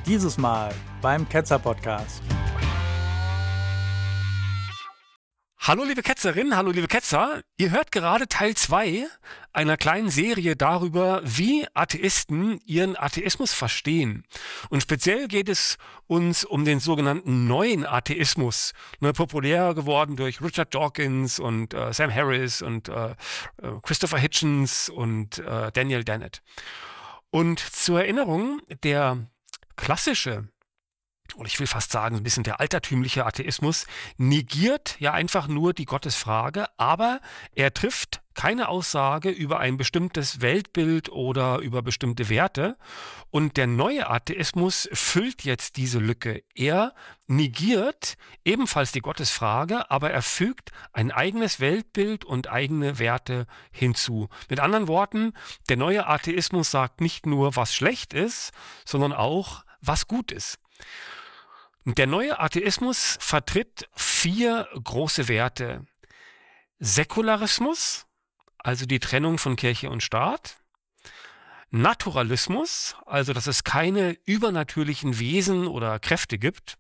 Dieses Mal beim Ketzer-Podcast. Hallo liebe Ketzerinnen, hallo liebe Ketzer. Ihr hört gerade Teil 2 einer kleinen Serie darüber, wie Atheisten ihren Atheismus verstehen. Und speziell geht es uns um den sogenannten neuen Atheismus, populär geworden durch Richard Dawkins und Sam Harris und Christopher Hitchens und Daniel Dennett. Und zur Erinnerung, der klassische, oder ich will fast sagen, ein bisschen der altertümliche Atheismus negiert ja einfach nur die Gottesfrage, aber er trifft keine Aussage über ein bestimmtes Weltbild oder über bestimmte Werte. Und der neue Atheismus füllt jetzt diese Lücke. Er negiert ebenfalls die Gottesfrage, aber er fügt ein eigenes Weltbild und eigene Werte hinzu. Mit anderen Worten, der neue Atheismus sagt nicht nur, was schlecht ist, sondern auch, was gut ist. Der neue Atheismus vertritt 4 große Werte. Säkularismus, also die Trennung von Kirche und Staat. Naturalismus, also dass es keine übernatürlichen Wesen oder Kräfte gibt.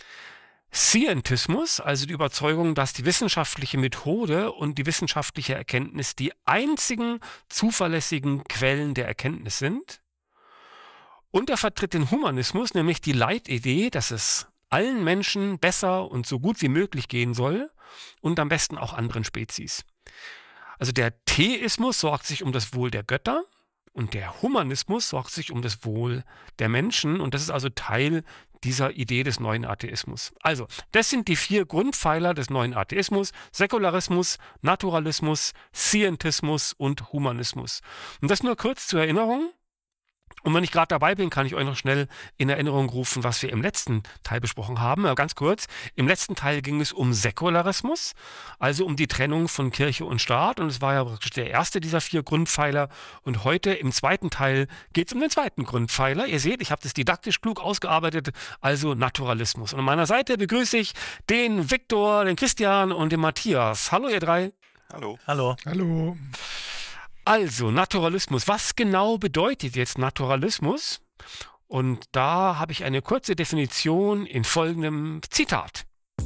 Scientismus, also die Überzeugung, dass die wissenschaftliche Methode und die wissenschaftliche Erkenntnis die einzigen zuverlässigen Quellen der Erkenntnis sind. Und er vertritt den Humanismus, nämlich die Leitidee, dass es allen Menschen besser und so gut wie möglich gehen soll und am besten auch anderen Spezies. Also der Theismus sorgt sich um das Wohl der Götter und der Humanismus sorgt sich um das Wohl der Menschen und das ist also Teil dieser Idee des neuen Atheismus. Also, das sind die 4 Grundpfeiler des neuen Atheismus: Säkularismus, Naturalismus, Scientismus und Humanismus. Und das nur kurz zur Erinnerung. Und wenn ich gerade dabei bin, kann ich euch noch schnell in Erinnerung rufen, was wir im letzten Teil besprochen haben. Aber ganz kurz, im letzten Teil ging es um Säkularismus, also um die Trennung von Kirche und Staat. Und es war ja praktisch der erste dieser 4 Grundpfeiler. Und heute im zweiten Teil geht es um den zweiten Grundpfeiler. Ihr seht, ich habe das didaktisch klug ausgearbeitet, also Naturalismus. Und an meiner Seite begrüße ich den Viktor, den Christian und den Matthias. Hallo ihr 3. Hallo. Hallo. Hallo. Also, Naturalismus. Was genau bedeutet jetzt Naturalismus? Und da habe ich eine kurze Definition in folgendem Zitat.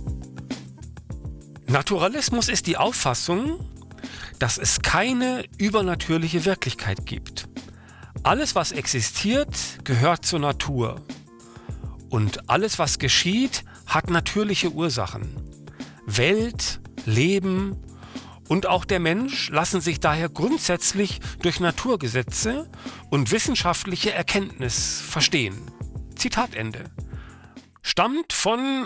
Naturalismus ist die Auffassung, dass es keine übernatürliche Wirklichkeit gibt. Alles, was existiert, gehört zur Natur. Und alles, was geschieht, hat natürliche Ursachen. Welt, Leben und auch der Mensch lassen sich daher grundsätzlich durch Naturgesetze und wissenschaftliche Erkenntnis verstehen. Zitat Ende. Stammt von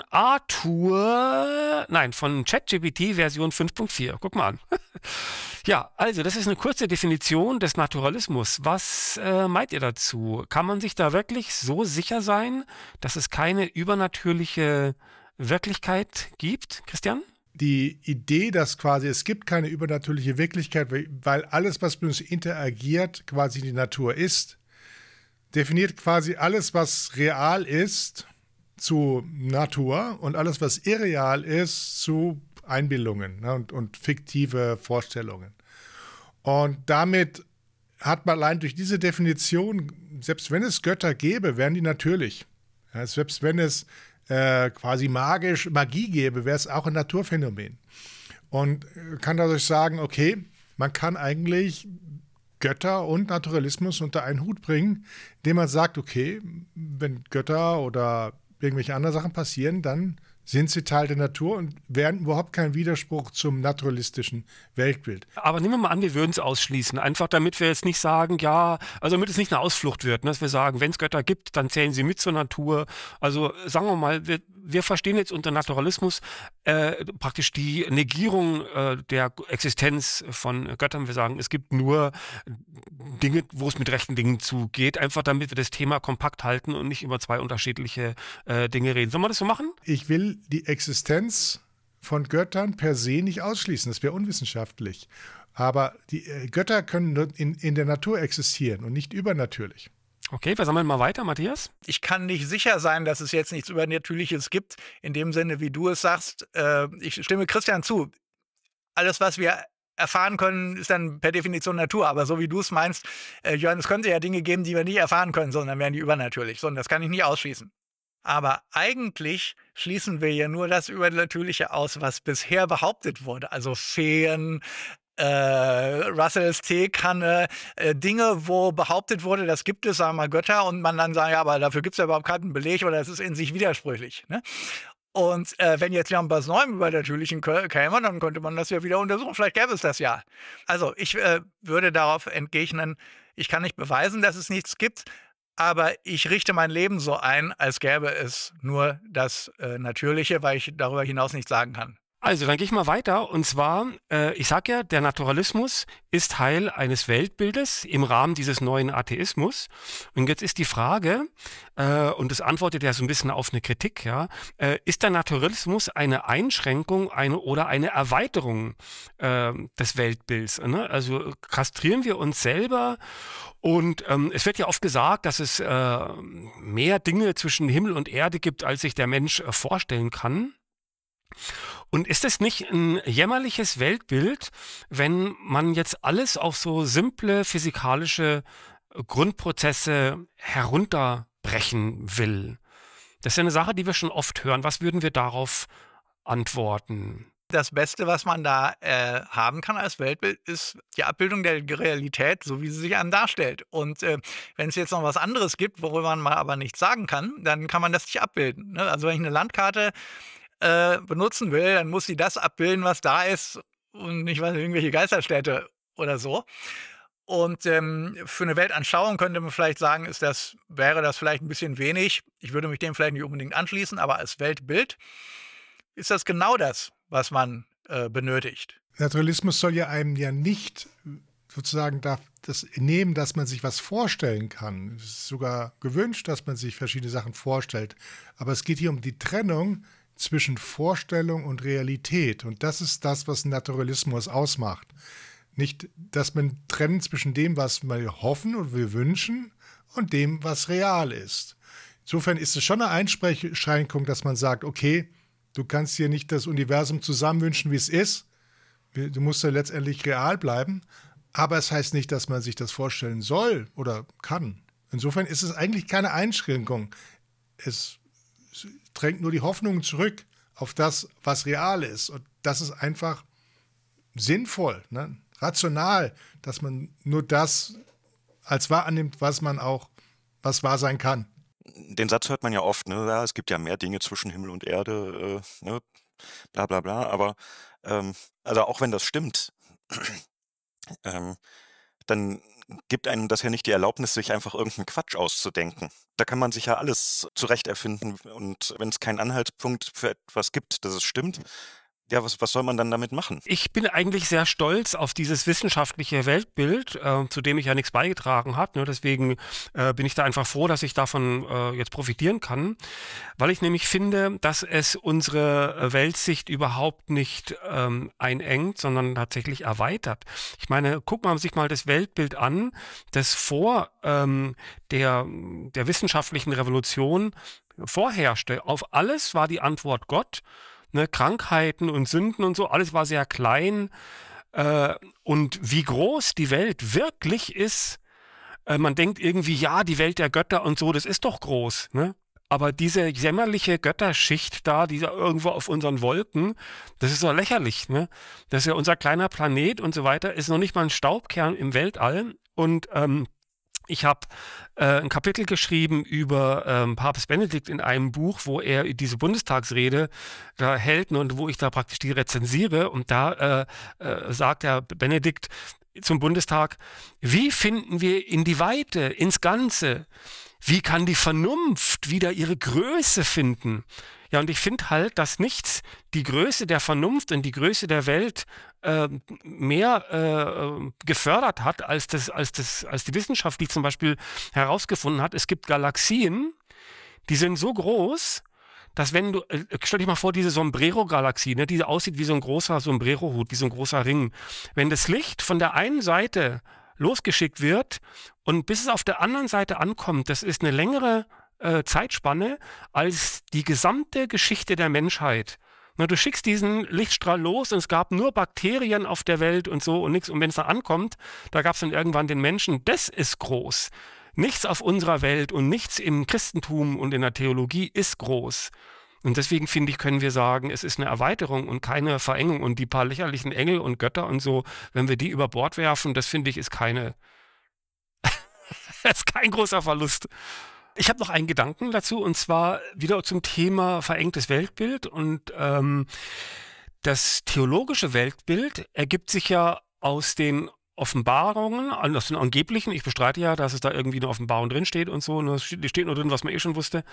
von ChatGPT Version 5.4. Guck mal an. Ja, also das ist eine kurze Definition des Naturalismus. Was meint ihr dazu? Kann man sich da wirklich so sicher sein, dass es keine übernatürliche Wirklichkeit gibt, Christian? Die Idee, dass quasi es gibt keine übernatürliche Wirklichkeit, weil alles, was mit uns interagiert, quasi die Natur ist, definiert quasi alles, was real ist, zu Natur und alles, was irreal ist, zu Einbildungen, ne, und fiktive Vorstellungen. Und damit hat man allein durch diese Definition, selbst wenn es Götter gäbe, wären die natürlich. Ja, selbst wenn es quasi Magie gäbe, wäre es auch ein Naturphänomen. Und kann dadurch sagen, okay, man kann eigentlich Götter und Naturalismus unter einen Hut bringen, indem man sagt, okay, wenn Götter oder irgendwelche anderen Sachen passieren, dann sind sie Teil der Natur und wären überhaupt kein Widerspruch zum naturalistischen Weltbild. Aber nehmen wir mal an, wir würden es ausschließen. Einfach damit wir jetzt nicht sagen, ja, also damit es nicht eine Ausflucht wird, ne? Dass wir sagen, wenn es Götter gibt, dann zählen sie mit zur Natur. Also sagen wir mal, wir verstehen jetzt unter Naturalismus praktisch die Negierung der Existenz von Göttern. Wir sagen, es gibt nur Dinge, wo es mit rechten Dingen zugeht, einfach damit wir das Thema kompakt halten und nicht über 2 unterschiedliche Dinge reden. Sollen wir das so machen? Ich will die Existenz von Göttern per se nicht ausschließen, das wäre unwissenschaftlich. Aber die Götter können nur in der Natur existieren und nicht übernatürlich. Okay, wir sammeln mal weiter, Matthias. Ich kann nicht sicher sein, dass es jetzt nichts Übernatürliches gibt, in dem Sinne, wie du es sagst. Ich stimme Christian zu. Alles, was wir erfahren können, ist dann per Definition Natur. Aber so wie du es meinst, Jörn, es könnte ja Dinge geben, die wir nicht erfahren können, sondern wären die übernatürlich. So, und das kann ich nie ausschließen. Aber eigentlich schließen wir ja nur das Übernatürliche aus, was bisher behauptet wurde. Also Feen, Russells Teekanne, Dinge, wo behauptet wurde, das gibt es, sagen wir mal Götter, und man dann sagt, ja, aber dafür gibt es ja überhaupt keinen Beleg oder es ist in sich widersprüchlich. Ne? Und wenn jetzt ja was Neuem Übernatürlichen käme, dann könnte man das ja wieder untersuchen. Vielleicht gäbe es das ja. Also ich würde darauf entgegnen, ich kann nicht beweisen, dass es nichts gibt, aber ich richte mein Leben so ein, als gäbe es nur das Natürliche, weil ich darüber hinaus nichts sagen kann. Also, dann gehe ich mal weiter. Und zwar, ich sage ja, der Naturalismus ist Teil eines Weltbildes im Rahmen dieses neuen Atheismus. Und jetzt ist die Frage, und das antwortet ja so ein bisschen auf eine Kritik, ja, ist der Naturalismus eine Einschränkung oder eine Erweiterung des Weltbilds? Ne? Also kastrieren wir uns selber? Und es wird ja oft gesagt, dass es mehr Dinge zwischen Himmel und Erde gibt, als sich der Mensch vorstellen kann. Und ist es nicht ein jämmerliches Weltbild, wenn man jetzt alles auf so simple physikalische Grundprozesse herunterbrechen will? Das ist ja eine Sache, die wir schon oft hören. Was würden wir darauf antworten? Das Beste, was man da haben kann als Weltbild, ist die Abbildung der Realität, so wie sie sich einem darstellt. Und wenn es jetzt noch was anderes gibt, worüber man mal aber nichts sagen kann, dann kann man das nicht abbilden. Ne? Also wenn ich eine Landkarte benutzen will, dann muss sie das abbilden, was da ist und nicht irgendwelche Geisterstädte oder so. Und für eine Weltanschauung könnte man vielleicht sagen, wäre das vielleicht ein bisschen wenig. Ich würde mich dem vielleicht nicht unbedingt anschließen, aber als Weltbild ist das genau das, was man benötigt. Naturalismus soll ja einem ja nicht sozusagen das nehmen, dass man sich was vorstellen kann. Es ist sogar gewünscht, dass man sich verschiedene Sachen vorstellt. Aber es geht hier um die Trennung zwischen Vorstellung und Realität. Und das ist das, was Naturalismus ausmacht. Nicht, dass man trennt zwischen dem, was wir hoffen und wir wünschen, und dem, was real ist. Insofern ist es schon eine Einschränkung, dass man sagt, okay, du kannst hier nicht das Universum zusammenwünschen, wie es ist. Du musst ja letztendlich real bleiben. Aber es heißt nicht, dass man sich das vorstellen soll oder kann. Insofern ist es eigentlich keine Einschränkung. Es drängt nur die Hoffnung zurück auf das, was real ist. Und das ist einfach sinnvoll, ne? Rational, dass man nur das als wahr annimmt, was wahr sein kann. Den Satz hört man ja oft, ne? Ja, es gibt ja mehr Dinge zwischen Himmel und Erde, ne? Bla bla bla. Aber also auch wenn das stimmt, dann gibt einem das ja nicht die Erlaubnis, sich einfach irgendeinen Quatsch auszudenken. Da kann man sich ja alles zurecht erfinden, und wenn es keinen Anhaltspunkt für etwas gibt, dass es stimmt, ja, was soll man dann damit machen? Ich bin eigentlich sehr stolz auf dieses wissenschaftliche Weltbild, zu dem ich ja nichts beigetragen habe. Ne? Deswegen bin ich da einfach froh, dass ich davon jetzt profitieren kann, weil ich nämlich finde, dass es unsere Weltsicht überhaupt nicht einengt, sondern tatsächlich erweitert. Ich meine, guck man sich mal das Weltbild an, das vor der wissenschaftlichen Revolution vorherrschte. Auf alles war die Antwort Gott. Ne, Krankheiten und Sünden und so, alles war sehr klein. Und wie groß die Welt wirklich ist, man denkt irgendwie, ja, die Welt der Götter und so, das ist doch groß. Ne? Aber diese jämmerliche Götterschicht da, die irgendwo auf unseren Wolken, das ist so lächerlich. Ne? Das ist ja unser kleiner Planet und so weiter, ist noch nicht mal ein Staubkern im Weltall. Und ich habe ein Kapitel geschrieben über Papst Benedikt in einem Buch, wo er diese Bundestagsrede da hält und wo ich da praktisch die rezensiere. Und da sagt der Benedikt zum Bundestag, wie finden wir in die Weite, ins Ganze? Wie kann die Vernunft wieder ihre Größe finden? Ja, und ich finde halt, dass nichts die Größe der Vernunft und die Größe der Welt mehr gefördert hat, als die Wissenschaft, die zum Beispiel herausgefunden hat, es gibt Galaxien, die sind so groß, dass wenn du, stell dich mal vor, diese Sombrero-Galaxie, ne, die aussieht wie so ein großer Sombrero-Hut, wie so ein großer Ring. Wenn das Licht von der einen Seite losgeschickt wird und bis es auf der anderen Seite ankommt, das ist eine längere Zeitspanne als die gesamte Geschichte der Menschheit. Na, du schickst diesen Lichtstrahl los und es gab nur Bakterien auf der Welt und so und nichts. Und wenn es da ankommt, da gab es dann irgendwann den Menschen, das ist groß. Nichts auf unserer Welt und nichts im Christentum und in der Theologie ist groß. Und deswegen finde ich, können wir sagen, es ist eine Erweiterung und keine Verengung. Und die paar lächerlichen Engel und Götter und so, wenn wir die über Bord werfen, das finde ich, ist ist kein großer Verlust. Ich habe noch einen Gedanken dazu, und zwar wieder zum Thema verengtes Weltbild. Und das theologische Weltbild ergibt sich ja aus den Offenbarungen, aus den angeblichen. Ich bestreite ja, dass es da irgendwie eine Offenbarung drinsteht und so. Und es steht nur drin, was man eh schon wusste.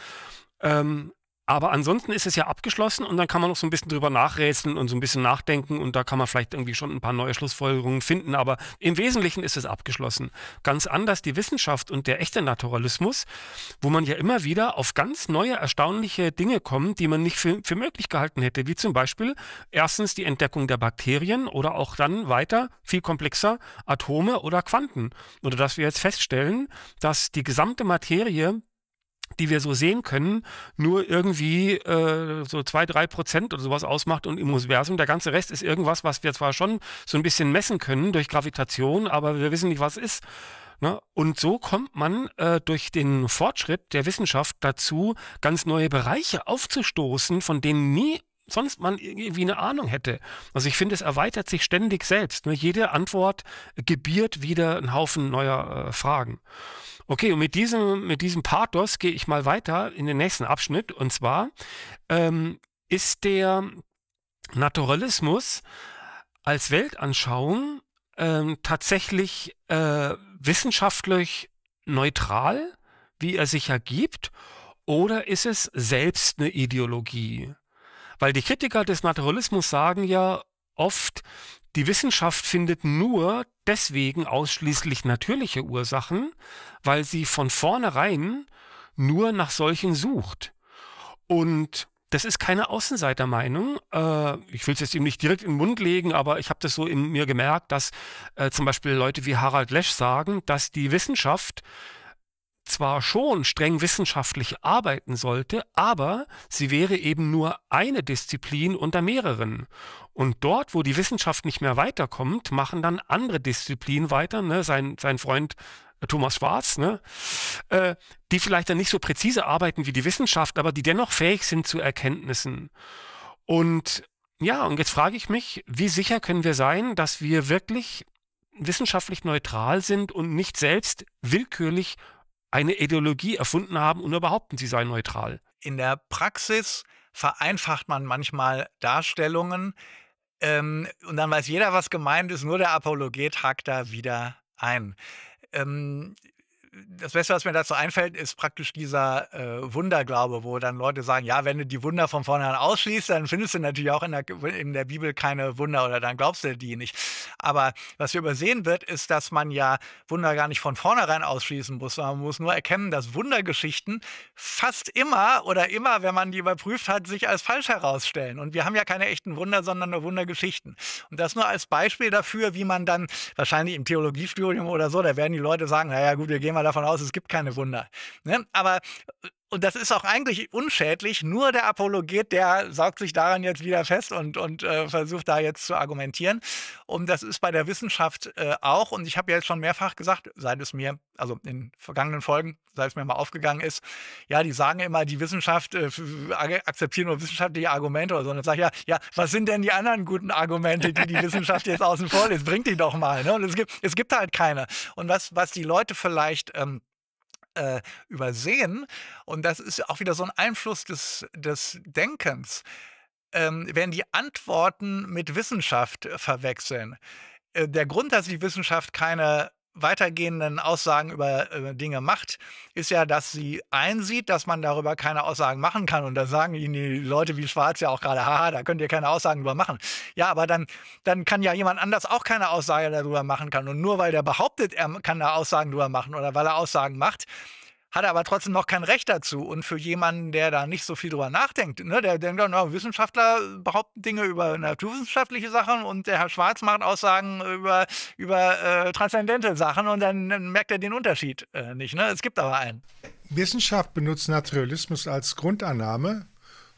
Aber ansonsten ist es ja abgeschlossen und dann kann man noch so ein bisschen drüber nachrätseln und so ein bisschen nachdenken und da kann man vielleicht irgendwie schon ein paar neue Schlussfolgerungen finden, aber im Wesentlichen ist es abgeschlossen. Ganz anders die Wissenschaft und der echte Naturalismus, wo man ja immer wieder auf ganz neue, erstaunliche Dinge kommt, die man nicht für möglich gehalten hätte, wie zum Beispiel erstens die Entdeckung der Bakterien oder auch dann weiter, viel komplexer, Atome oder Quanten. Oder dass wir jetzt feststellen, dass die gesamte Materie, die wir so sehen können, nur irgendwie so 2-3% oder sowas ausmacht und im Universum. Der ganze Rest ist irgendwas, was wir zwar schon so ein bisschen messen können durch Gravitation, aber wir wissen nicht, was es ist. Ne? Und so kommt man durch den Fortschritt der Wissenschaft dazu, ganz neue Bereiche aufzustoßen, von denen nie sonst man irgendwie eine Ahnung hätte. Also ich finde, es erweitert sich ständig selbst. Ne? Jede Antwort gebiert wieder einen Haufen neuer Fragen. Okay, und mit diesem Pathos gehe ich mal weiter in den nächsten Abschnitt. Und zwar ist der Naturalismus als Weltanschauung tatsächlich wissenschaftlich neutral, wie er sich ergibt, oder ist es selbst eine Ideologie? Weil die Kritiker des Naturalismus sagen ja oft, die Wissenschaft findet nur deswegen ausschließlich natürliche Ursachen, weil sie von vornherein nur nach solchen sucht. Und das ist keine Außenseitermeinung. Ich will es jetzt ihm nicht direkt in den Mund legen, aber ich habe das so in mir gemerkt, dass zum Beispiel Leute wie Harald Lesch sagen, dass die Wissenschaft zwar schon streng wissenschaftlich arbeiten sollte, aber sie wäre eben nur eine Disziplin unter mehreren. Und dort, wo die Wissenschaft nicht mehr weiterkommt, machen dann andere Disziplinen weiter, ne? Sein Freund Thomas Schwarz, ne? Die vielleicht dann nicht so präzise arbeiten wie die Wissenschaft, aber die dennoch fähig sind zu Erkenntnissen. Und ja, und jetzt frage ich mich, wie sicher können wir sein, dass wir wirklich wissenschaftlich neutral sind und nicht selbst willkürlich eine Ideologie erfunden haben und nur behaupten, sie sei neutral. In der Praxis vereinfacht man manchmal Darstellungen und dann weiß jeder, was gemeint ist, nur der Apologet hakt da wieder ein. Das Beste, was mir dazu einfällt, ist praktisch dieser Wunderglaube, wo dann Leute sagen, ja, wenn du die Wunder von vornherein ausschließt, dann findest du natürlich auch in der Bibel keine Wunder oder dann glaubst du die nicht. Aber was hier übersehen wird, ist, dass man ja Wunder gar nicht von vornherein ausschließen muss, sondern man muss nur erkennen, dass Wundergeschichten fast immer oder immer, wenn man die überprüft hat, sich als falsch herausstellen. Und wir haben ja keine echten Wunder, sondern nur Wundergeschichten. Und das nur als Beispiel dafür, wie man dann wahrscheinlich im Theologiestudium oder so, da werden die Leute sagen, naja gut, wir gehen mal davon aus, es gibt keine Wunder. Ne? Aber, und das ist auch eigentlich unschädlich, nur der Apologet, der saugt sich daran jetzt wieder fest und versucht da jetzt zu argumentieren. Und das ist bei der Wissenschaft auch. Und ich habe ja jetzt schon mehrfach gesagt, seit es mir, also in vergangenen Folgen, seit es mir mal aufgegangen ist, ja, die sagen immer, die Wissenschaft akzeptieren nur wissenschaftliche Argumente oder so. Und dann sage ich, ja, was sind denn die anderen guten Argumente, die Wissenschaft jetzt außen vor lässt? Bringt die doch mal. Ne? Und es gibt halt keine. Und was die Leute vielleicht übersehen, und das ist auch wieder so ein Einfluss des Denkens, wenn die Antworten mit Wissenschaft verwechseln. Der Grund, dass die Wissenschaft keine weitergehenden Aussagen über Dinge macht, ist ja, dass sie einsieht, dass man darüber keine Aussagen machen kann. Und da sagen ihnen die Leute wie Schwarz ja auch gerade, haha, da könnt ihr keine Aussagen drüber machen. Ja, aber dann kann ja jemand anders auch keine Aussage darüber machen kann. Und nur weil der behauptet, er kann da Aussagen drüber machen oder weil er Aussagen macht, hat er aber trotzdem noch kein Recht dazu. Und für jemanden, der da nicht so viel drüber nachdenkt, ne, der denkt dann, Wissenschaftler behaupten Dinge über naturwissenschaftliche Sachen und der Herr Schwarz macht Aussagen über transzendente Sachen und dann merkt er den Unterschied nicht. Ne? Es gibt aber einen. Wissenschaft benutzt Naturalismus als Grundannahme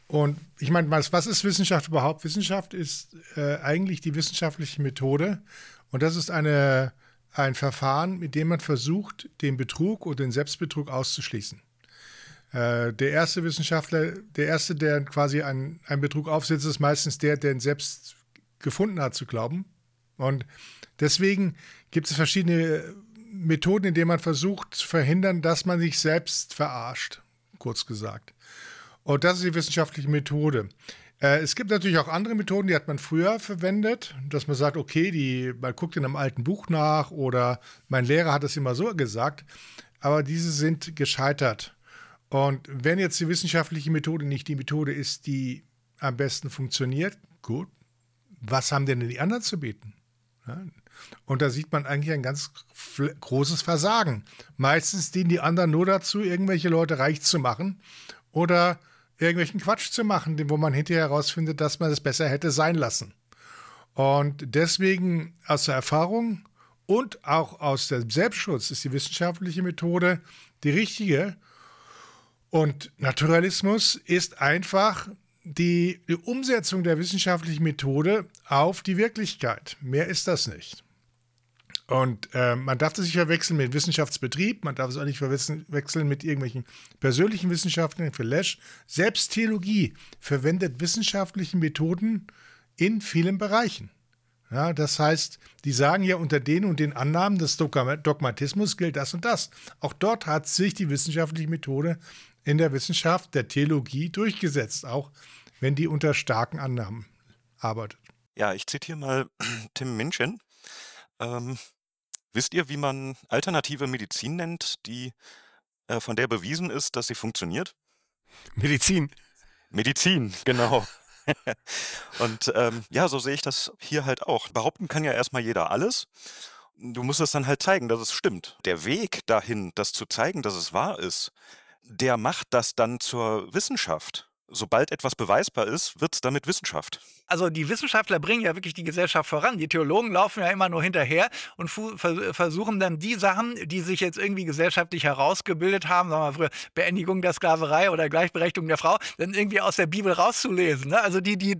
Und ich meine, was ist Wissenschaft überhaupt? Wissenschaft ist eigentlich die wissenschaftliche Methode. Und das ist ein Verfahren, mit dem man versucht, den Betrug oder den Selbstbetrug auszuschließen. Der erste Wissenschaftler, der quasi einen Betrug aufsetzt, ist meistens der ihn selbst gefunden hat zu glauben. Und deswegen gibt es verschiedene Methoden, in denen man versucht zu verhindern, dass man sich selbst verarscht, kurz gesagt. Und das ist die wissenschaftliche Methode. Es gibt natürlich auch andere Methoden, die hat man früher verwendet, dass man sagt, okay, man guckt in einem alten Buch nach oder mein Lehrer hat es immer so gesagt, aber diese sind gescheitert. Und wenn jetzt die wissenschaftliche Methode nicht die Methode ist, die am besten funktioniert, gut, was haben denn die anderen zu bieten? Ja. Und da sieht man eigentlich ein ganz großes Versagen. Meistens dienen die anderen nur dazu, irgendwelche Leute reich zu machen oder irgendwelchen Quatsch zu machen, wo man hinterher herausfindet, dass man es besser hätte sein lassen. Und deswegen aus der Erfahrung und auch aus dem Selbstschutz ist die wissenschaftliche Methode die richtige. Und Naturalismus ist einfach die Umsetzung der wissenschaftlichen Methode auf die Wirklichkeit. Mehr ist das nicht. Und man darf das nicht verwechseln mit Wissenschaftsbetrieb, man darf es auch nicht verwechseln mit irgendwelchen persönlichen Wissenschaften. Für Lesch, selbst Theologie verwendet wissenschaftliche Methoden in vielen Bereichen. Ja, das heißt, die sagen ja unter den und den Annahmen des Dogmatismus gilt das und das. Auch dort hat sich die wissenschaftliche Methode in der Wissenschaft der Theologie durchgesetzt, auch wenn die unter starken Annahmen arbeitet. Ja, ich zitiere mal Tim Minchin. Wisst ihr, wie man alternative Medizin nennt, von der bewiesen ist, dass sie funktioniert? Medizin. Medizin, genau. Und ja, so sehe ich das hier halt auch. Behaupten kann ja erstmal jeder alles. Du musst es dann halt zeigen, dass es stimmt. Der Weg dahin, das zu zeigen, dass es wahr ist, der macht das dann zur Wissenschaft. Sobald etwas beweisbar ist, wird es damit Wissenschaft. Also die Wissenschaftler bringen ja wirklich die Gesellschaft voran. Die Theologen laufen ja immer nur hinterher und versuchen dann die Sachen, die sich jetzt irgendwie gesellschaftlich herausgebildet haben, sagen wir mal früher Beendigung der Sklaverei oder Gleichberechtigung der Frau, dann irgendwie aus der Bibel rauszulesen. Ne? Also die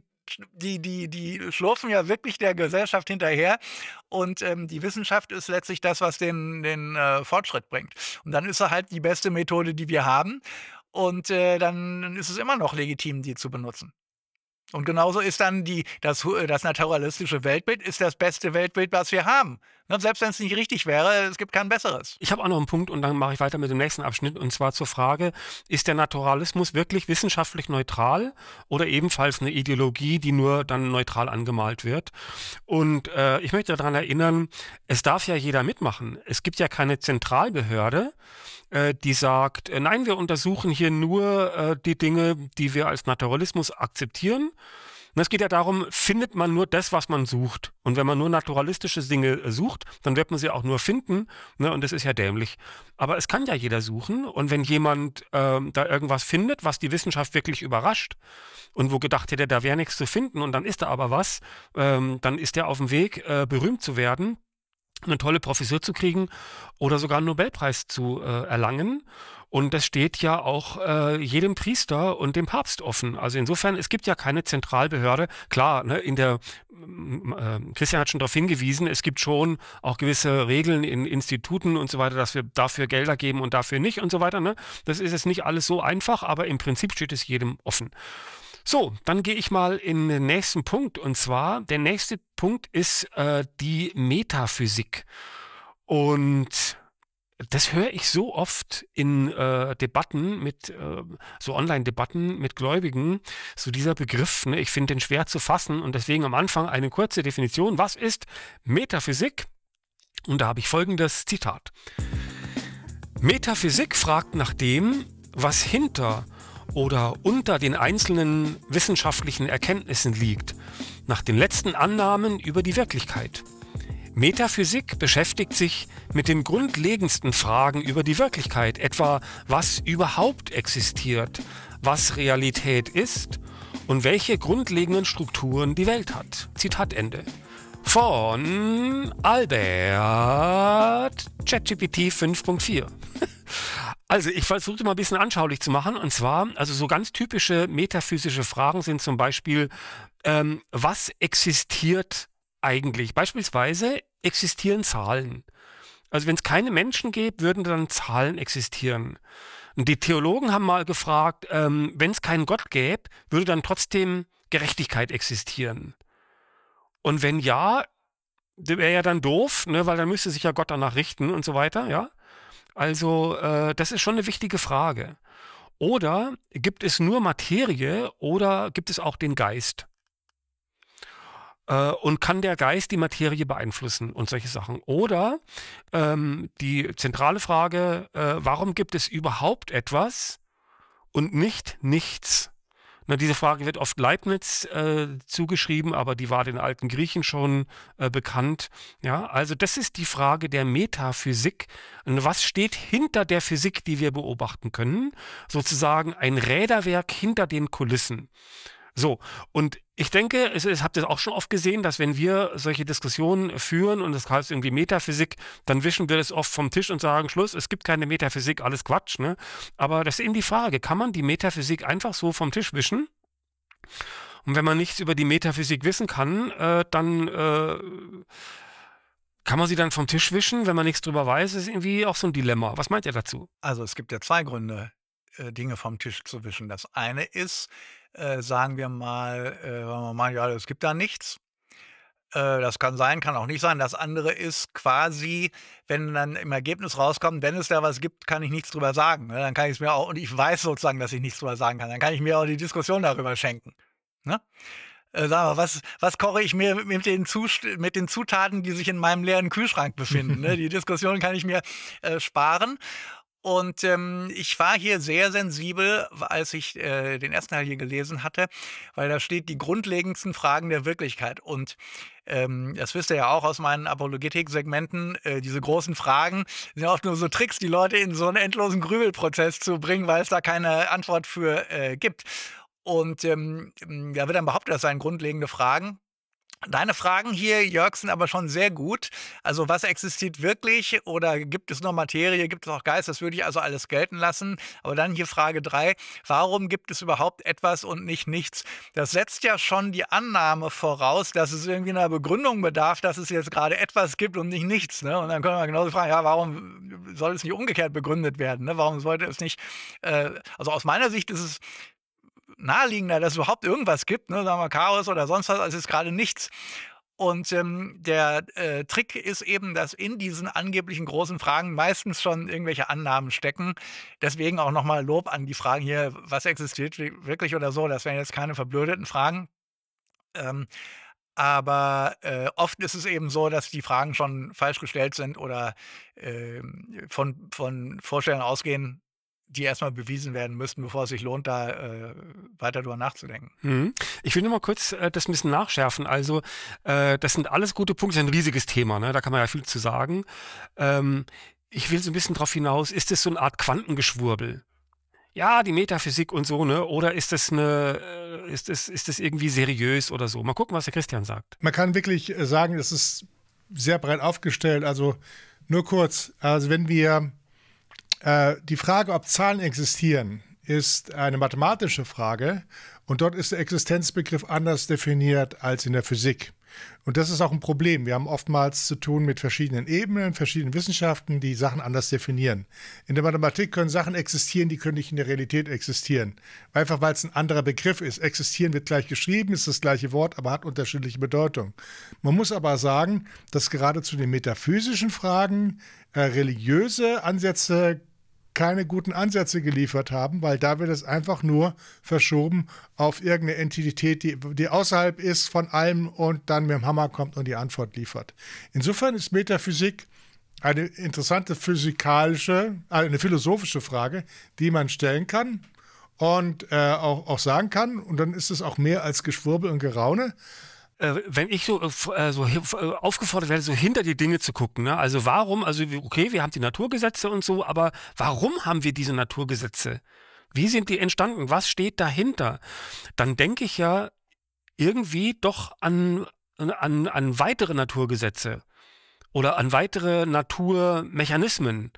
schlurfen ja wirklich der Gesellschaft hinterher und die Wissenschaft ist letztlich das, was den Fortschritt bringt. Und dann ist er halt die beste Methode, die wir haben. Und dann ist es immer noch legitim, die zu benutzen. Und genauso ist dann das naturalistische Weltbild ist das beste Weltbild, was wir haben. Ne? Selbst wenn es nicht richtig wäre, es gibt kein besseres. Ich habe auch noch einen Punkt und dann mache ich weiter mit dem nächsten Abschnitt und zwar zur Frage, ist der Naturalismus wirklich wissenschaftlich neutral oder ebenfalls eine Ideologie, die nur dann neutral angemalt wird? Und ich möchte daran erinnern, es darf ja jeder mitmachen. Es gibt ja keine Zentralbehörde, die sagt, nein, wir untersuchen hier nur die Dinge, die wir als Naturalismus akzeptieren. Und es geht ja darum, findet man nur das, was man sucht. Und wenn man nur naturalistische Dinge sucht, dann wird man sie auch nur finden. Ne? Und das ist ja dämlich. Aber es kann ja jeder suchen. Und wenn jemand da irgendwas findet, was die Wissenschaft wirklich überrascht und wo gedacht hätte, da wäre nichts zu finden und dann ist da aber was, dann ist der auf dem Weg, berühmt zu werden, eine tolle Professur zu kriegen oder sogar einen Nobelpreis zu erlangen. Und das steht ja auch jedem Priester und dem Papst offen. Also insofern, es gibt ja keine Zentralbehörde. Klar, ne, Christian hat schon darauf hingewiesen, es gibt schon auch gewisse Regeln in Instituten und so weiter, dass wir dafür Gelder geben und dafür nicht und so weiter. Ne? Das ist jetzt nicht alles so einfach, aber im Prinzip steht es jedem offen. So, dann gehe ich mal in den nächsten Punkt. Und zwar, der nächste Punkt ist die Metaphysik. Und das höre ich so oft in Debatten so Online-Debatten mit Gläubigen, so dieser Begriff, ne, ich finde den schwer zu fassen und deswegen am Anfang eine kurze Definition. Was ist Metaphysik? Und da habe ich folgendes Zitat. Metaphysik fragt nach dem, was hinter oder unter den einzelnen wissenschaftlichen Erkenntnissen liegt, nach den letzten Annahmen über die Wirklichkeit. Metaphysik beschäftigt sich mit den grundlegendsten Fragen über die Wirklichkeit, etwa was überhaupt existiert, was Realität ist und welche grundlegenden Strukturen die Welt hat. Zitat Ende. Von Albert, ChatGPT 5.4. Also ich versuche mal ein bisschen anschaulich zu machen. Und zwar, also so ganz typische metaphysische Fragen sind zum Beispiel, was existiert eigentlich? Beispielsweise existieren Zahlen. Also wenn es keine Menschen gäbe, würden dann Zahlen existieren. Und die Theologen haben mal gefragt, wenn es keinen Gott gäbe, würde dann trotzdem Gerechtigkeit existieren? Und wenn ja, wäre ja dann doof, ne, weil dann müsste sich ja Gott danach richten und so weiter, ja. Also das ist schon eine wichtige Frage. Oder gibt es nur Materie oder gibt es auch den Geist? Und kann der Geist die Materie beeinflussen und solche Sachen? Oder die zentrale Frage, warum gibt es überhaupt etwas und nicht nichts? Na, diese Frage wird oft Leibniz zugeschrieben, aber die war den alten Griechen schon bekannt. Ja, also das ist die Frage der Metaphysik. Und was steht hinter der Physik, die wir beobachten können? Sozusagen ein Räderwerk hinter den Kulissen. So, und ich denke, habt ihr auch schon oft gesehen, dass wenn wir solche Diskussionen führen und das heißt irgendwie Metaphysik, dann wischen wir das oft vom Tisch und sagen, Schluss, es gibt keine Metaphysik, alles Quatsch, ne? Aber das ist eben die Frage, kann man die Metaphysik einfach so vom Tisch wischen? Und wenn man nichts über die Metaphysik wissen kann, dann kann man sie dann vom Tisch wischen, wenn man nichts drüber weiß, ist irgendwie auch so ein Dilemma. Was meint ihr dazu? Also es gibt ja zwei Gründe, Dinge vom Tisch zu wischen. Das eine ist, sagen wir mal, ja, es gibt da nichts. Das kann sein, kann auch nicht sein. Das andere ist quasi, wenn dann im Ergebnis rauskommt, wenn es da was gibt, kann ich nichts drüber sagen. Ne? Dann kann ich es mir auch, und ich weiß sozusagen, dass ich nichts drüber sagen kann, dann kann ich mir auch die Diskussion darüber schenken. Ne? Sag mal, was koche ich mir mit den Zutaten, die sich in meinem leeren Kühlschrank befinden? Ne? Die Diskussion kann ich mir sparen. Und ich war hier sehr sensibel, als ich den ersten Teil hier gelesen hatte, weil da steht die grundlegendsten Fragen der Wirklichkeit. Und das wisst ihr ja auch aus meinen Apologetik-Segmenten, diese großen Fragen sind ja oft nur so Tricks, die Leute in so einen endlosen Grübelprozess zu bringen, weil es da keine Antwort für gibt. Und da wird dann behauptet, das seien grundlegende Fragen. Deine Fragen hier, Jörg, sind aber schon sehr gut. Also was existiert wirklich oder gibt es nur Materie, gibt es auch Geist? Das würde ich also alles gelten lassen. Aber dann hier Frage 3, warum gibt es überhaupt etwas und nicht nichts? Das setzt ja schon die Annahme voraus, dass es irgendwie einer Begründung bedarf, dass es jetzt gerade etwas gibt und nicht nichts. Ne? Und dann können wir genauso fragen, ja, warum soll es nicht umgekehrt begründet werden? Ne? Warum sollte es nicht, also aus meiner Sicht ist es naheliegender, dass es überhaupt irgendwas gibt, ne, sagen wir Chaos oder sonst was, als ist gerade nichts. Und der Trick ist eben, dass in diesen angeblichen großen Fragen meistens schon irgendwelche Annahmen stecken. Deswegen auch nochmal Lob an die Fragen hier, was existiert wirklich oder so. Das wären jetzt keine verblödeten Fragen. Aber oft ist es eben so, dass die Fragen schon falsch gestellt sind oder von Vorstellungen ausgehen, die erstmal bewiesen werden müssten, bevor es sich lohnt, da weiter drüber nachzudenken. Ich will nur mal kurz das ein bisschen nachschärfen. Also, das sind alles gute Punkte, das ist ein riesiges Thema, ne? Da kann man ja viel zu sagen. Ich will so ein bisschen drauf hinaus, ist das so eine Art Quantengeschwurbel? Ja, die Metaphysik und so, ne? Oder ist das ist das irgendwie seriös oder so? Mal gucken, was der Christian sagt. Man kann wirklich sagen, es ist sehr breit aufgestellt. Also nur kurz, also wenn wir die Frage, ob Zahlen existieren, ist eine mathematische Frage und dort ist der Existenzbegriff anders definiert als in der Physik. Und das ist auch ein Problem. Wir haben oftmals zu tun mit verschiedenen Ebenen, verschiedenen Wissenschaften, die Sachen anders definieren. In der Mathematik können Sachen existieren, die können nicht in der Realität existieren. Einfach weil es ein anderer Begriff ist. Existieren wird gleich geschrieben, ist das gleiche Wort, aber hat unterschiedliche Bedeutung. Man muss aber sagen, dass gerade zu den metaphysischen Fragen religiöse Ansätze keine guten Ansätze geliefert haben, weil da wird es einfach nur verschoben auf irgendeine Entität, die außerhalb ist von allem und dann mit dem Hammer kommt und die Antwort liefert. Insofern ist Metaphysik eine interessante eine philosophische Frage, die man stellen kann und auch sagen kann. Und dann ist es auch mehr als Geschwurbel und Geraune. Wenn ich so aufgefordert werde, so hinter die Dinge zu gucken, ne? Also warum, also okay, wir haben die Naturgesetze und so, aber warum haben wir diese Naturgesetze? Wie sind die entstanden? Was steht dahinter? Dann denke ich ja irgendwie doch an weitere Naturgesetze oder an weitere Naturmechanismen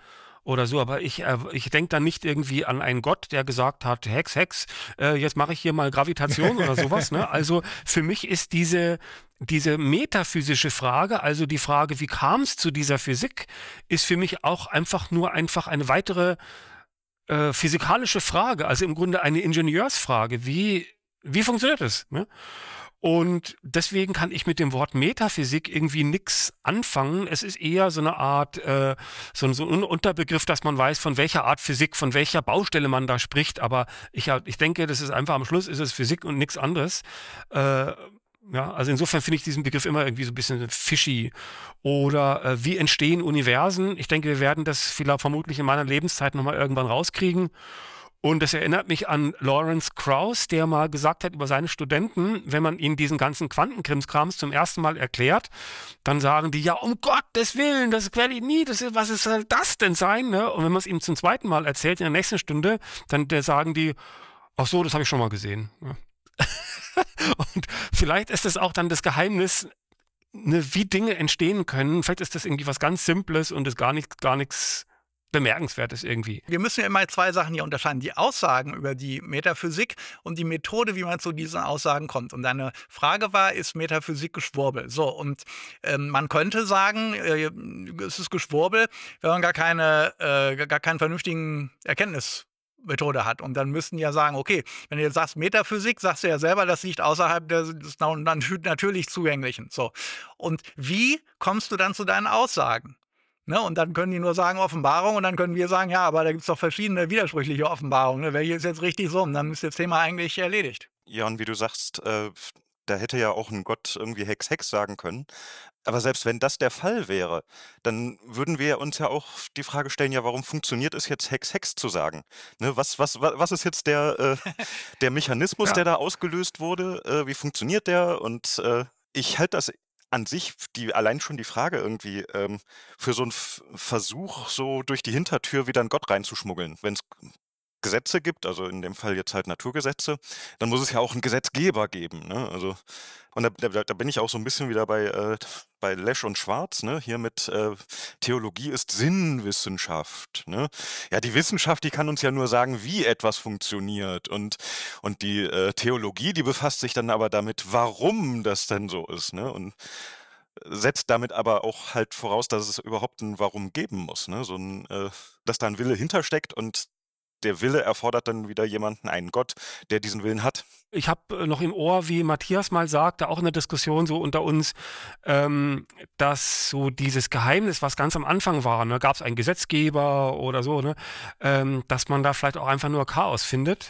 oder so, aber ich denke dann nicht irgendwie an einen Gott, der gesagt hat, Hex, jetzt mache ich hier mal Gravitation oder sowas. Ne? Also für mich ist diese metaphysische Frage, also die Frage, wie kam es zu dieser Physik, ist für mich auch einfach eine weitere physikalische Frage, also im Grunde eine Ingenieursfrage. Wie funktioniert das? Ne? Und deswegen kann ich mit dem Wort Metaphysik irgendwie nichts anfangen. Es ist eher so eine Art, so ein Unterbegriff, dass man weiß, von welcher Art Physik, von welcher Baustelle man da spricht. Aber ich denke, das ist einfach am Schluss ist es Physik und nichts anderes. Ja, also insofern finde ich diesen Begriff immer irgendwie so ein bisschen fishy. Oder wie entstehen Universen? Ich denke, wir werden das vermutlich in meiner Lebenszeit nochmal irgendwann rauskriegen. Und das erinnert mich an Lawrence Krauss, der mal gesagt hat über seine Studenten, wenn man ihnen diesen ganzen Quantenkrimskrams zum ersten Mal erklärt, dann sagen die, ja, um Gottes Willen, das werde ich nie, was soll das denn sein? Ne? Und wenn man es ihm zum zweiten Mal erzählt, in der nächsten Stunde, dann sagen die, ach so, das habe ich schon mal gesehen. Ja. Und vielleicht ist das auch dann das Geheimnis, wie Dinge entstehen können. Vielleicht ist das irgendwie was ganz Simples und ist gar nichts Bemerkenswertes irgendwie. Wir müssen ja immer zwei Sachen hier unterscheiden. Die Aussagen über die Metaphysik und die Methode, wie man zu diesen Aussagen kommt. Und deine Frage war, ist Metaphysik Geschwurbel? So, und man könnte sagen, es ist Geschwurbel, wenn man gar keinen vernünftigen Erkenntnismethode hat. Und dann müssten ja sagen, okay, wenn du jetzt sagst Metaphysik, sagst du ja selber, das liegt außerhalb des natürlich Zugänglichen. So. Und wie kommst du dann zu deinen Aussagen? Ne, und dann können die nur sagen Offenbarung und dann können wir sagen, ja, aber da gibt es doch verschiedene widersprüchliche Offenbarungen. Ne? Welche ist jetzt richtig so? Und dann ist das Thema eigentlich erledigt. Ja, und wie du sagst, da hätte ja auch ein Gott irgendwie Hex sagen können. Aber selbst wenn das der Fall wäre, dann würden wir uns ja auch die Frage stellen, ja, warum funktioniert es jetzt Hex zu sagen? Ne, was ist jetzt der Mechanismus, der da ausgelöst wurde? Wie funktioniert der? Und ich halte das an sich, allein schon die Frage irgendwie, für so einen Versuch, so durch die Hintertür wieder einen Gott reinzuschmuggeln. Wenn es Gesetze gibt, also in dem Fall jetzt halt Naturgesetze, dann muss es ja auch einen Gesetzgeber geben. Ne? Also, und da bin ich auch so ein bisschen wieder bei Lesch und Schwarz, ne? Hier mit Theologie ist Sinnwissenschaft. Ne? Ja, die Wissenschaft, die kann uns ja nur sagen, wie etwas funktioniert. Und die Theologie, die befasst sich dann aber damit, warum das denn so ist. Ne? Und setzt damit aber auch halt voraus, dass es überhaupt ein Warum geben muss. Ne? Dass da ein Wille hintersteckt und der Wille erfordert dann wieder jemanden, einen Gott, der diesen Willen hat. Ich habe noch im Ohr, wie Matthias mal sagte, auch in der Diskussion so unter uns, dass so dieses Geheimnis, was ganz am Anfang war, ne, gab es einen Gesetzgeber oder so, ne, dass man da vielleicht auch einfach nur Chaos findet.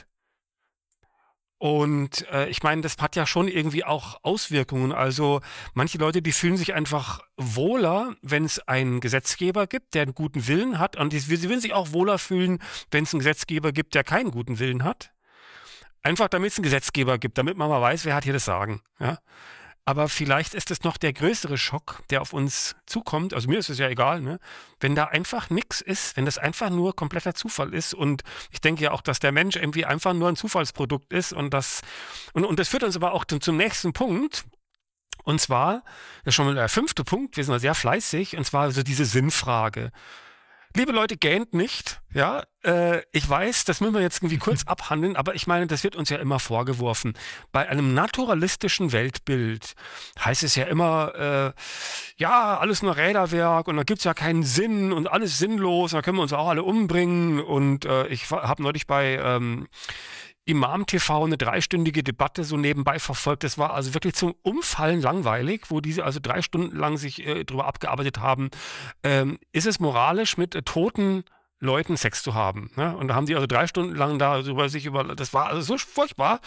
Und ich meine, das hat ja schon irgendwie auch Auswirkungen. Also manche Leute, die fühlen sich einfach wohler, wenn es einen Gesetzgeber gibt, der einen guten Willen hat. Und sie würden sich auch wohler fühlen, wenn es einen Gesetzgeber gibt, der keinen guten Willen hat. Einfach damit es einen Gesetzgeber gibt, damit man mal weiß, wer hat hier das Sagen. Ja? Aber vielleicht ist es noch der größere Schock, der auf uns zukommt. Also mir ist es ja egal, ne? Wenn da einfach nichts ist, wenn das einfach nur kompletter Zufall ist. Und ich denke ja auch, dass der Mensch irgendwie einfach nur ein Zufallsprodukt ist. Und das führt uns aber auch zum nächsten Punkt. Und zwar, das ist schon mal der 5. Punkt, wir sind da sehr fleißig, und zwar so diese Sinnfrage. Liebe Leute, gähnt nicht, ja, ich weiß, das müssen wir jetzt irgendwie kurz abhandeln, aber ich meine, das wird uns ja immer vorgeworfen. Bei einem naturalistischen Weltbild heißt es ja immer, ja, alles nur Räderwerk und da gibt es ja keinen Sinn und alles sinnlos, da können wir uns auch alle umbringen. Und ich habe neulich bei Imam TV eine 3-stündige Debatte so nebenbei verfolgt. Das war also wirklich zum Umfallen langweilig, wo diese also 3 Stunden lang sich drüber abgearbeitet haben. Ist es moralisch, mit toten Leuten Sex zu haben? Ne? Und da haben die also 3 Stunden lang das war also so furchtbar.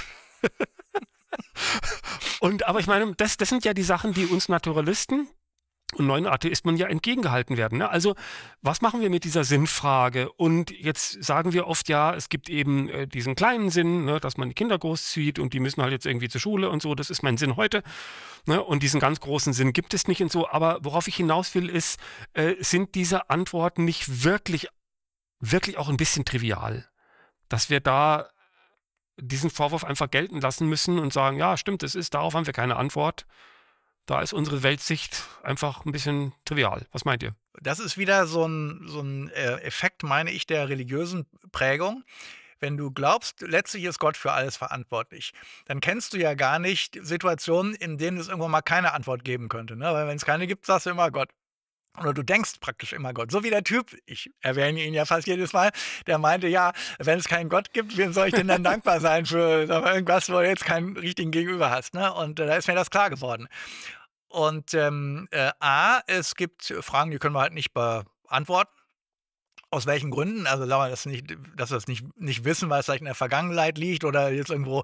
Aber ich meine, das sind ja die Sachen, die uns Naturalisten und neuen Atheismen ja entgegengehalten werden. Ne? Also, was machen wir mit dieser Sinnfrage? Und jetzt sagen wir oft, ja, es gibt eben diesen kleinen Sinn, ne, dass man die Kinder großzieht und die müssen halt jetzt irgendwie zur Schule und so, das ist mein Sinn heute. Ne? Und diesen ganz großen Sinn gibt es nicht und so. Aber worauf ich hinaus will, ist, sind diese Antworten nicht wirklich auch ein bisschen trivial? Dass wir da diesen Vorwurf einfach gelten lassen müssen und sagen, ja, stimmt, darauf haben wir keine Antwort. Da ist unsere Weltsicht einfach ein bisschen trivial. Was meint ihr? Das ist wieder so ein Effekt, meine ich, der religiösen Prägung. Wenn du glaubst, letztlich ist Gott für alles verantwortlich, dann kennst du ja gar nicht Situationen, in denen es irgendwann mal keine Antwort geben könnte. Ne? Weil wenn es keine gibt, sagst du immer Gott. Oder du denkst praktisch immer Gott. So wie der Typ, ich erwähne ihn ja fast jedes Mal, der meinte, ja, wenn es keinen Gott gibt, wem soll ich denn dann dankbar sein für irgendwas, wo du jetzt keinen richtigen Gegenüber hast. Ne? Und da ist mir das klar geworden. Und es gibt Fragen, die können wir halt nicht beantworten. Aus welchen Gründen? Also sagen wir das nicht, dass wir das nicht wissen, weil es vielleicht in der Vergangenheit liegt oder jetzt irgendwo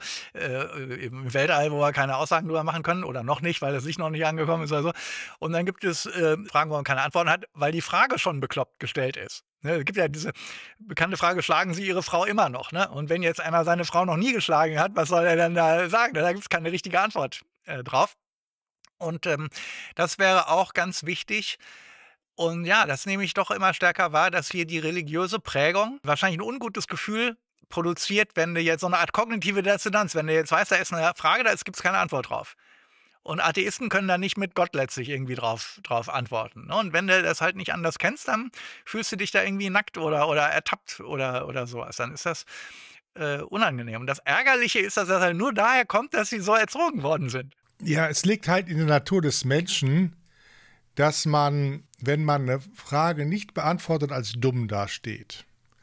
im Weltall, wo wir keine Aussagen drüber machen können oder noch nicht, weil das Licht noch nicht angekommen ist oder so. Und dann gibt es Fragen, wo man keine Antworten hat, weil die Frage schon bekloppt gestellt ist. Ne, es gibt ja diese bekannte Frage, schlagen Sie Ihre Frau immer noch? Ne? Und wenn jetzt einer seine Frau noch nie geschlagen hat, was soll er dann da sagen? Da gibt es keine richtige Antwort drauf. Und das wäre auch ganz wichtig. Und ja, das nehme ich doch immer stärker wahr, dass hier die religiöse Prägung wahrscheinlich ein ungutes Gefühl produziert, wenn du jetzt so eine Art kognitive Dissonanz, wenn du jetzt weißt, da ist eine Frage, da gibt es keine Antwort drauf. Und Atheisten können da nicht mit Gott letztlich irgendwie drauf antworten. Ne? Und wenn du das halt nicht anders kennst, dann fühlst du dich da irgendwie nackt oder ertappt oder sowas. Dann ist das unangenehm. Und das Ärgerliche ist, dass das halt nur daher kommt, dass sie so erzogen worden sind. Ja, es liegt halt in der Natur des Menschen, dass man, wenn man eine Frage nicht beantwortet, als dumm dasteht.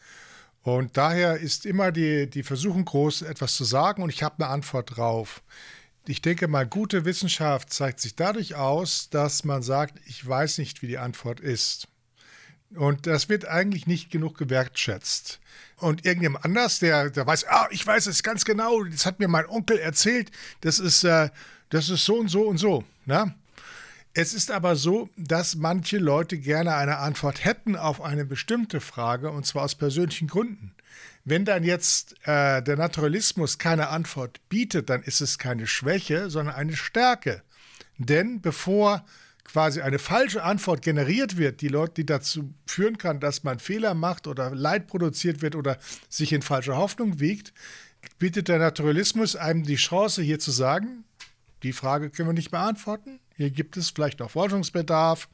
Und daher ist immer die Versuchung groß, etwas zu sagen und ich habe eine Antwort drauf. Ich denke mal, gute Wissenschaft zeigt sich dadurch aus, dass man sagt, ich weiß nicht, wie die Antwort ist. Und das wird eigentlich nicht genug gewertschätzt. Und irgendjemand anders, der weiß, ich weiß es ganz genau, das hat mir mein Onkel erzählt, das ist so und so und so. Ne? Es ist aber so, dass manche Leute gerne eine Antwort hätten auf eine bestimmte Frage, und zwar aus persönlichen Gründen. Wenn dann jetzt der Naturalismus keine Antwort bietet, dann ist es keine Schwäche, sondern eine Stärke. Denn bevor quasi eine falsche Antwort generiert wird, die dazu führen kann, dass man Fehler macht oder Leid produziert wird oder sich in falscher Hoffnung wiegt, bietet der Naturalismus einem die Chance, hier zu sagen, die Frage können wir nicht beantworten. Hier gibt es vielleicht noch Forschungsbedarf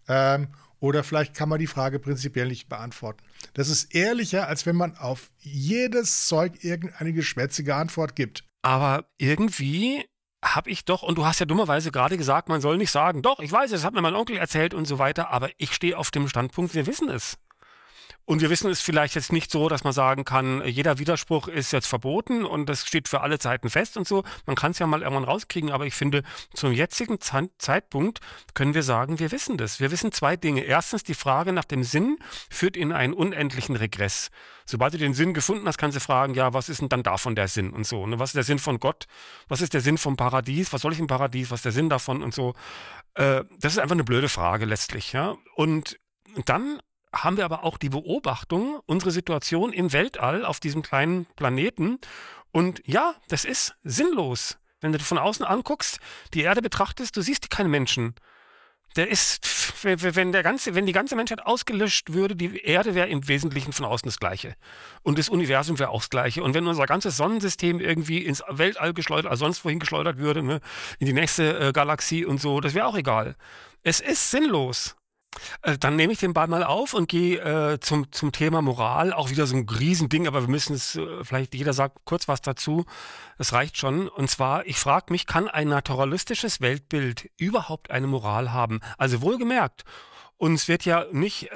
oder vielleicht kann man die Frage prinzipiell nicht beantworten. Das ist ehrlicher, als wenn man auf jedes Zeug irgendeine geschwätzige Antwort gibt. Aber irgendwie habe ich doch, und du hast ja dummerweise gerade gesagt, man soll nicht sagen, doch, ich weiß es, das hat mir mein Onkel erzählt und so weiter, aber ich stehe auf dem Standpunkt, wir wissen es. Und wir wissen es vielleicht jetzt nicht so, dass man sagen kann, jeder Widerspruch ist jetzt verboten und das steht für alle Zeiten fest und so. Man kann es ja mal irgendwann rauskriegen, aber ich finde, zum jetzigen Zeitpunkt können wir sagen, wir wissen das. Wir wissen zwei Dinge. Erstens, die Frage nach dem Sinn führt in einen unendlichen Regress. Sobald du den Sinn gefunden hast, kannst du fragen, ja, was ist denn dann davon der Sinn und so. Ne? Was ist der Sinn von Gott? Was ist der Sinn vom Paradies? Was soll ich im Paradies? Was ist der Sinn davon und so? Das ist einfach eine blöde Frage letztlich. Ja? Und dann haben wir aber auch die Beobachtung, unsere Situation im Weltall auf diesem kleinen Planeten. Und ja, das ist sinnlos. Wenn du von außen anguckst, die Erde betrachtest, du siehst keine Menschen. Der ist, wenn die ganze Menschheit ausgelöscht würde, die Erde wäre im Wesentlichen von außen das Gleiche. Und das Universum wäre auch das Gleiche. Und wenn unser ganzes Sonnensystem irgendwie ins Weltall geschleudert, also sonst wohin geschleudert würde, ne, in die nächste Galaxie und so, das wäre auch egal. Es ist sinnlos. Dann nehme ich den Ball mal auf und gehe zum Thema Moral. Auch wieder so ein Riesending, aber wir müssen es, vielleicht jeder sagt kurz was dazu. Das reicht schon. Und zwar, ich frage mich, kann ein naturalistisches Weltbild überhaupt eine Moral haben? Also wohlgemerkt, uns wird ja nicht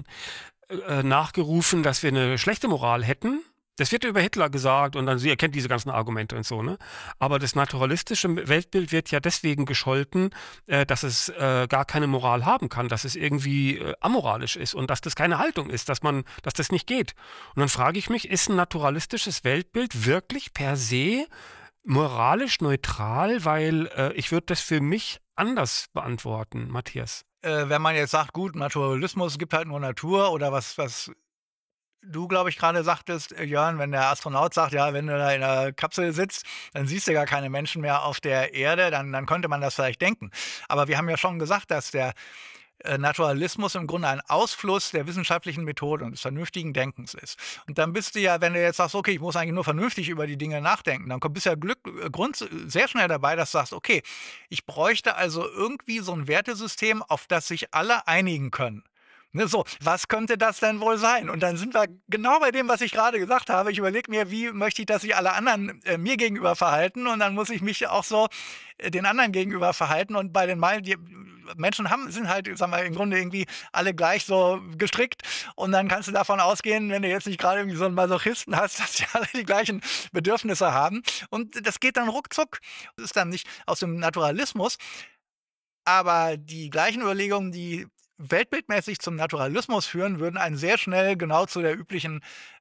nachgerufen, dass wir eine schlechte Moral hätten. Das wird über Hitler gesagt und dann, ihr kennt diese ganzen Argumente und so, ne? Aber das naturalistische Weltbild wird ja deswegen gescholten, dass es gar keine Moral haben kann, dass es irgendwie amoralisch ist und dass das keine Haltung ist, dass das nicht geht. Und dann frage ich mich, ist ein naturalistisches Weltbild wirklich per se moralisch neutral? Weil ich würde das für mich anders beantworten, Matthias. Wenn man jetzt sagt, gut, Naturalismus gibt halt nur Natur oder was du, glaube ich, gerade sagtest, Jörn, wenn der Astronaut sagt, ja, wenn du da in der Kapsel sitzt, dann siehst du gar keine Menschen mehr auf der Erde, dann könnte man das vielleicht denken. Aber wir haben ja schon gesagt, dass der Naturalismus im Grunde ein Ausfluss der wissenschaftlichen Methode und des vernünftigen Denkens ist. Und dann bist du ja, wenn du jetzt sagst, okay, ich muss eigentlich nur vernünftig über die Dinge nachdenken, dann bist du ja sehr schnell dabei, dass du sagst, okay, ich bräuchte also irgendwie so ein Wertesystem, auf das sich alle einigen können. Ne, so, was könnte das denn wohl sein? Und dann sind wir genau bei dem, was ich gerade gesagt habe. Ich überlege mir, wie möchte ich, dass sich alle anderen mir gegenüber verhalten? Und dann muss ich mich auch so den anderen gegenüber verhalten. Und bei den die Menschen sind halt, sagen wir, im Grunde irgendwie alle gleich so gestrickt. Und dann kannst du davon ausgehen, wenn du jetzt nicht gerade irgendwie so einen Masochisten hast, dass die alle die gleichen Bedürfnisse haben. Und das geht dann ruckzuck. Das ist dann nicht aus dem Naturalismus. Aber die gleichen Überlegungen, die weltbildmäßig zum Naturalismus führen, würden einen sehr schnell genau zu der üblichen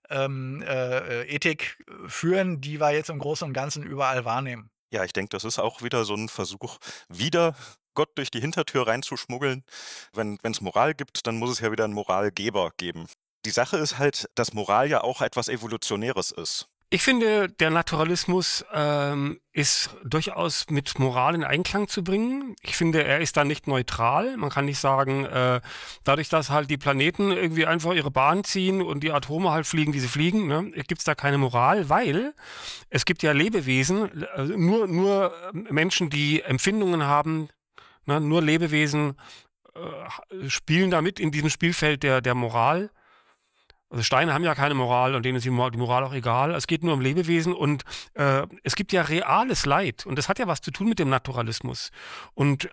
Ethik führen, die wir jetzt im Großen und Ganzen überall wahrnehmen. Ja, ich denke, das ist auch wieder so ein Versuch, wieder Gott durch die Hintertür reinzuschmuggeln. Wenn es Moral gibt, dann muss es ja wieder einen Moralgeber geben. Die Sache ist halt, dass Moral ja auch etwas Evolutionäres ist. Ich finde, der Naturalismus ist durchaus mit Moral in Einklang zu bringen. Ich finde, er ist da nicht neutral. Man kann nicht sagen, dadurch, dass halt die Planeten irgendwie einfach ihre Bahn ziehen und die Atome halt fliegen, wie sie fliegen, ne, gibt es da keine Moral, weil es gibt ja Lebewesen, nur Menschen, die Empfindungen haben, ne, nur Lebewesen spielen da mit in diesem Spielfeld der Moral. Also Steine haben ja keine Moral und denen ist die Moral auch egal. Es geht nur um Lebewesen und es gibt ja reales Leid und das hat ja was zu tun mit dem Naturalismus. Und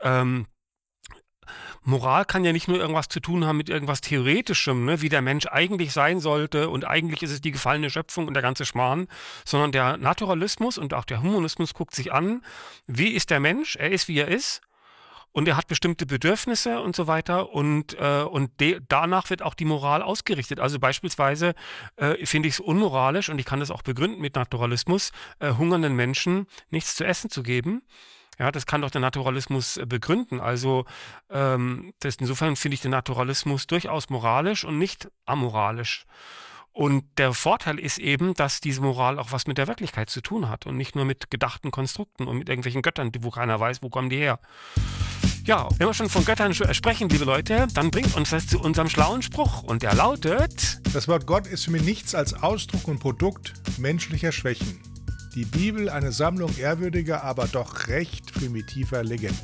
Moral kann ja nicht nur irgendwas zu tun haben mit irgendwas Theoretischem, ne, wie der Mensch eigentlich sein sollte und eigentlich ist es die gefallene Schöpfung und der ganze Schmarrn, sondern der Naturalismus und auch der Humanismus guckt sich an, wie ist der Mensch, er ist, wie er ist. Und er hat bestimmte Bedürfnisse und so weiter und danach wird auch die Moral ausgerichtet. Also beispielsweise finde ich es unmoralisch und ich kann das auch begründen mit Naturalismus, hungernden Menschen nichts zu essen zu geben. Ja, das kann doch der Naturalismus begründen. Also insofern finde ich den Naturalismus durchaus moralisch und nicht amoralisch. Und der Vorteil ist eben, dass diese Moral auch was mit der Wirklichkeit zu tun hat und nicht nur mit gedachten Konstrukten und mit irgendwelchen Göttern, wo keiner weiß, wo kommen die her. Ja, wenn wir schon von Göttern sprechen, liebe Leute, dann bringt uns das zu unserem schlauen Spruch. Und der lautet: Das Wort Gott ist für mich nichts als Ausdruck und Produkt menschlicher Schwächen. Die Bibel eine Sammlung ehrwürdiger, aber doch recht primitiver Legenden.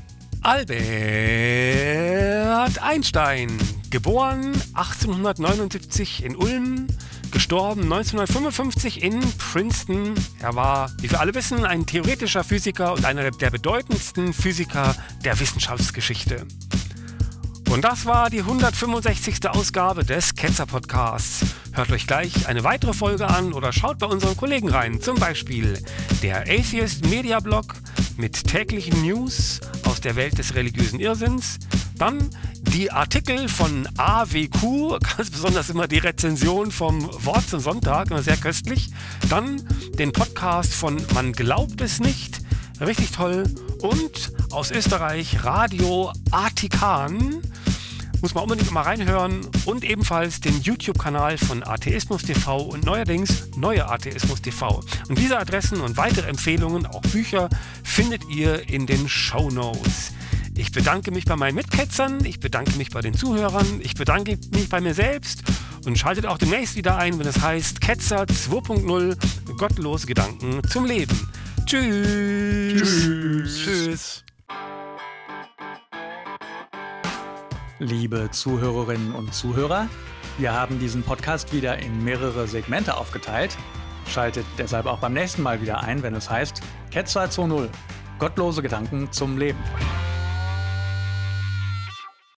Albert Einstein, geboren 1879 in Ulm, gestorben 1955 in Princeton. Er war, wie wir alle wissen, ein theoretischer Physiker und einer der bedeutendsten Physiker der Wissenschaftsgeschichte. Und das war die 165. Ausgabe des Ketzer Podcasts. Hört euch gleich eine weitere Folge an oder schaut bei unseren Kollegen rein. Zum Beispiel der Atheist Media Blog mit täglichen News aus der Welt des religiösen Irrsinns. Dann die Artikel von AWQ, ganz besonders immer die Rezension vom Wort zum Sonntag, immer sehr köstlich. Dann den Podcast von Man glaubt es nicht, richtig toll. Und aus Österreich Radio Atikan, muss man unbedingt mal reinhören. Und ebenfalls den YouTube-Kanal von Atheismus TV und neuerdings Neue Atheismus TV. Und diese Adressen und weitere Empfehlungen, auch Bücher, findet ihr in den Shownotes. Ich bedanke mich bei meinen Mitketzern, ich bedanke mich bei den Zuhörern, ich bedanke mich bei mir selbst und schaltet auch demnächst wieder ein, wenn es heißt Ketzer 2.0, gottlose Gedanken zum Leben. Tschüss. Tschüss. Liebe Zuhörerinnen und Zuhörer, wir haben diesen Podcast wieder in mehrere Segmente aufgeteilt. Schaltet deshalb auch beim nächsten Mal wieder ein, wenn es heißt Ketzer 2.0, gottlose Gedanken zum Leben.